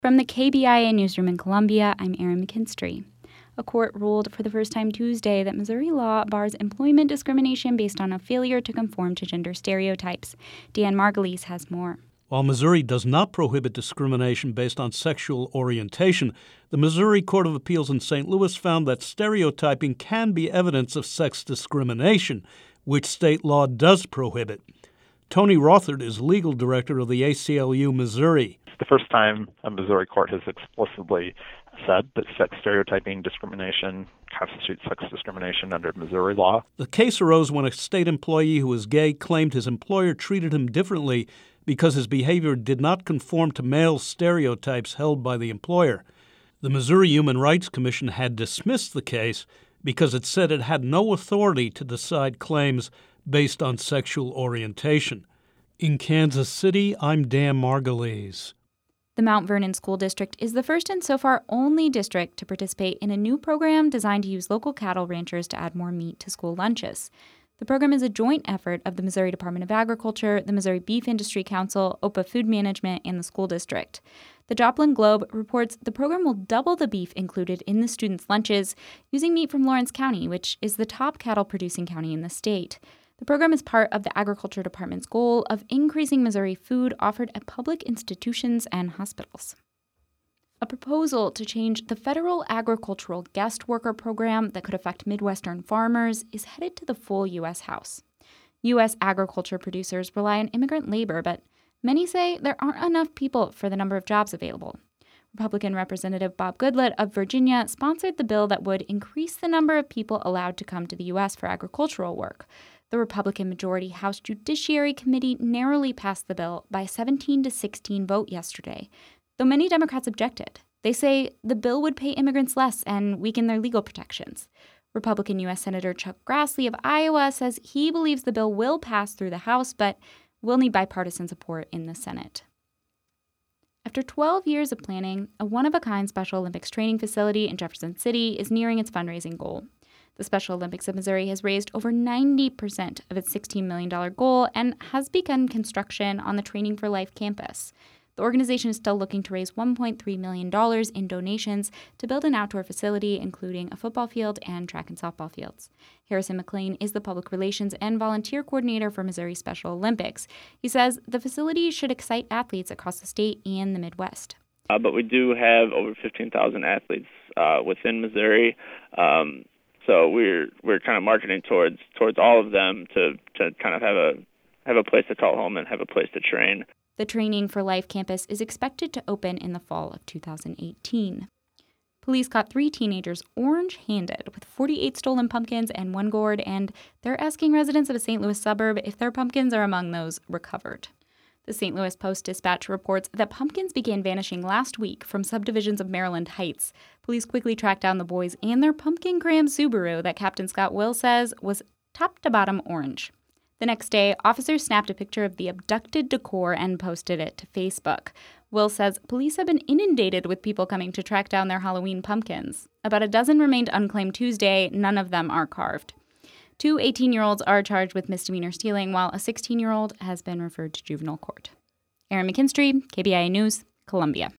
From the KBIA newsroom in Columbia, I'm Erin McKinstry. A court ruled for the first time Tuesday that Missouri law bars employment discrimination based on a failure to conform to gender stereotypes. Dan Margulies has more. While Missouri does not prohibit discrimination based on sexual orientation, the Missouri Court of Appeals in St. Louis found that stereotyping can be evidence of sex discrimination, which state law does prohibit. Tony Rothard is legal director of the ACLU Missouri. It's the first time a Missouri court has explicitly said that sex stereotyping discrimination constitutes sex discrimination under Missouri law. The case arose when a state employee who was gay claimed his employer treated him differently because his behavior did not conform to male stereotypes held by the employer. The Missouri Human Rights Commission had dismissed the case because it said it had no authority to decide claims based on sexual orientation. In Kansas City, I'm Dan Margulies. The Mount Vernon School District is the first and so far only district to participate in a new program designed to use local cattle ranchers to add more meat to school lunches. The program is a joint effort of the Missouri Department of Agriculture, the Missouri Beef Industry Council, OPA Food Management, and the school district. The Joplin Globe reports the program will double the beef included in the students' lunches using meat from Lawrence County, which is the top cattle-producing county in the state. The program is part of the Agriculture Department's goal of increasing Missouri food offered at public institutions and hospitals. A proposal to change the federal agricultural guest worker program that could affect Midwestern farmers is headed to the full U.S. House. U.S. agriculture producers rely on immigrant labor, but many say there aren't enough people for the number of jobs available. Republican Representative Bob Goodlatte of Virginia sponsored the bill that would increase the number of people allowed to come to the U.S. for agricultural work. The Republican-majority House Judiciary Committee narrowly passed the bill by a 17-16 vote yesterday, though many Democrats objected. They say the bill would pay immigrants less and weaken their legal protections. Republican U.S. Senator Chuck Grassley of Iowa says he believes the bill will pass through the House, but will need bipartisan support in the Senate. After 12 years of planning, a one-of-a-kind Special Olympics training facility in Jefferson City is nearing its fundraising goal. The Special Olympics of Missouri has raised over 90% of its $16 million goal and has begun construction on the Training for Life campus. The organization is still looking to raise $1.3 million in donations to build an outdoor facility, including a football field and track and softball fields. Harrison McLean is the public relations and volunteer coordinator for Missouri Special Olympics. He says the facility should excite athletes across the state and the Midwest. But we do have over 15,000 athletes within Missouri. So we're kind of marketing towards all of them to kind of have a place to call home and have a place to train. The Training for Life campus is expected to open in the fall of 2018. Police caught 3 teenagers orange-handed with 48 stolen pumpkins and 1 gourd, and they're asking residents of a St. Louis suburb if their pumpkins are among those recovered. The St. Louis Post-Dispatch reports that pumpkins began vanishing last week from subdivisions of Maryland Heights. Police quickly tracked down the boys and their pumpkin cram Subaru that Captain Scott Will says was top-to-bottom orange. The next day, officers snapped a picture of the abducted decor and posted it to Facebook. Will says police have been inundated with people coming to track down their Halloween pumpkins. About a dozen remained unclaimed Tuesday. None of them are carved. 2 18-year-olds are charged with misdemeanor stealing, while a 16-year-old has been referred to juvenile court. Erin McKinstry, KBIA News, Columbia.